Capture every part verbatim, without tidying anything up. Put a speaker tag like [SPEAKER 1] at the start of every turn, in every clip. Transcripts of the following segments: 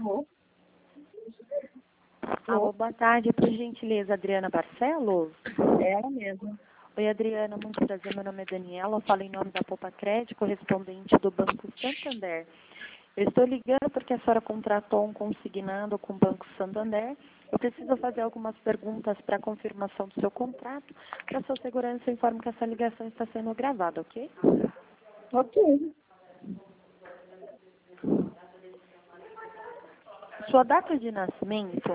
[SPEAKER 1] Alô?
[SPEAKER 2] Alô, boa tarde, por gentileza, Adriana Barcelos?
[SPEAKER 1] É ela mesma.
[SPEAKER 2] Oi, Adriana, muito prazer, meu nome é Daniela, eu falo em nome da Poupa Crédito, correspondente do Banco Santander. Eu estou ligando porque a senhora contratou um consignado com o Banco Santander. Eu preciso fazer algumas perguntas para confirmação do seu contrato. Para sua segurança, eu informo que essa ligação está sendo gravada, ok?
[SPEAKER 1] Ok.
[SPEAKER 2] Sua data de nascimento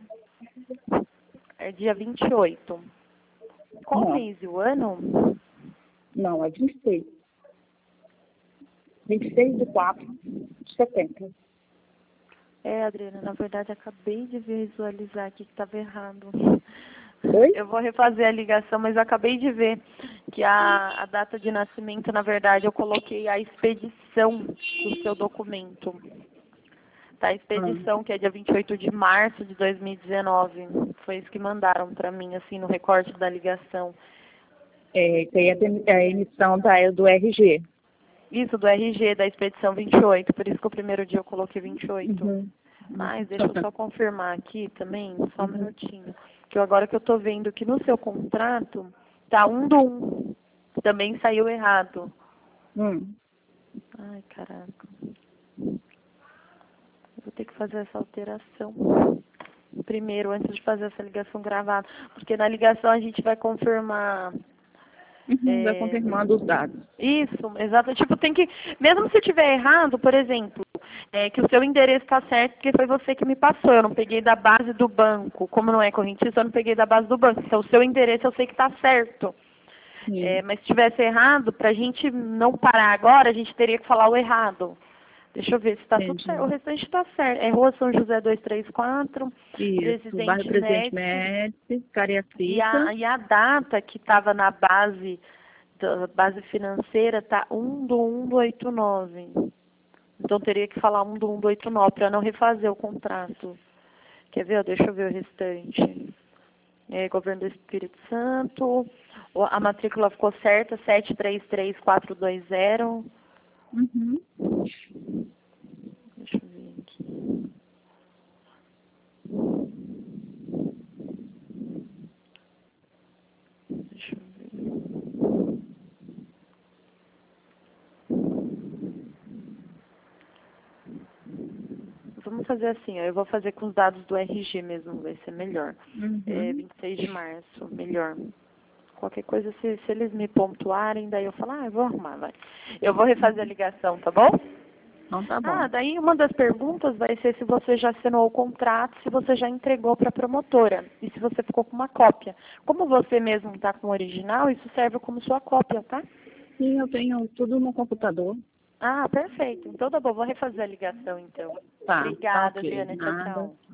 [SPEAKER 2] é dia vinte e oito. Qual
[SPEAKER 1] Não,
[SPEAKER 2] mês e o ano?
[SPEAKER 1] não, é vinte e seis. vinte e seis de quatro de setembro.
[SPEAKER 2] É, Adriana, na verdade, acabei de visualizar aqui que estava errado.
[SPEAKER 1] Oi?
[SPEAKER 2] Eu vou refazer a ligação, mas eu acabei de ver que a, a data de nascimento, na verdade, eu coloquei a expedição do seu documento. Tá, a expedição, que é dia vinte e oito de março de dois mil e dezenove. Foi isso que mandaram para mim, assim, no recorte da ligação.
[SPEAKER 1] É, tem a, tem- a emissão da, do R G.
[SPEAKER 2] Isso, do R G, da expedição vinte e oito. Por isso que o primeiro dia eu coloquei vinte e oito.
[SPEAKER 1] Uhum.
[SPEAKER 2] Mas deixa eu
[SPEAKER 1] Uhum.
[SPEAKER 2] só confirmar aqui também, só um
[SPEAKER 1] Uhum.
[SPEAKER 2] minutinho. Que eu, agora que eu estou vendo que no seu contrato tá um do um. Também saiu errado.
[SPEAKER 1] Hum.
[SPEAKER 2] Ai, caraca. Eu vou ter que fazer essa alteração primeiro, antes de fazer essa ligação gravada. Porque na ligação a gente vai confirmar.
[SPEAKER 1] Uhum. Vai
[SPEAKER 2] É,
[SPEAKER 1] confirmando os dados.
[SPEAKER 2] isso, exato. Tipo, tem que, mesmo se tiver errado, por exemplo, é, que o seu endereço está certo, porque foi você que me passou. Eu não peguei da base do banco. Como não é correntista, eu não peguei da base do banco. Então, o seu endereço eu sei que está certo.
[SPEAKER 1] Sim.
[SPEAKER 2] É, mas se tivesse errado, para a gente não parar agora, a gente teria que falar o errado. Deixa eu ver se está tudo
[SPEAKER 1] Entendi.
[SPEAKER 2] certo. O restante está certo. É Rua São José duzentos e trinta e quatro,
[SPEAKER 1] Isso. Bairro
[SPEAKER 2] Presidente
[SPEAKER 1] Presidente
[SPEAKER 2] Médici.
[SPEAKER 1] Médici,
[SPEAKER 2] E
[SPEAKER 1] Cariacica.
[SPEAKER 2] a, e a data que estava na base, da base financeira está um do um do oito nove. Então teria que falar um do um do oito nove para não refazer o contrato. Quer ver? Deixa eu ver o restante. É, Governo do Espírito Santo. O- A matrícula ficou certa, sete três três quatro dois zero.
[SPEAKER 1] Uhum.
[SPEAKER 2] Deixa eu ver aqui. Deixa eu ver. Vamos fazer assim, ó, eu vou fazer com os dados do R G mesmo, vai ser melhor. É,
[SPEAKER 1] Uhum.
[SPEAKER 2] vinte e seis de março, melhor. Qualquer coisa, se, se eles me pontuarem, daí eu falo, ah, eu vou arrumar, vai. Eu vou refazer a ligação, tá bom?
[SPEAKER 1] Então tá bom.
[SPEAKER 2] Ah, daí uma das perguntas vai ser se você já assinou o contrato, se você já entregou para a promotora e se você ficou com uma cópia. Como você mesmo está com o original, isso serve como sua cópia, tá?
[SPEAKER 1] Sim, eu tenho tudo no computador.
[SPEAKER 2] Ah, perfeito. Então tá bom, vou refazer a ligação então.
[SPEAKER 1] Tá, tá
[SPEAKER 2] Obrigada,
[SPEAKER 1] ok.
[SPEAKER 2] Adriana. Tchau,
[SPEAKER 1] Nada.
[SPEAKER 2] tchau.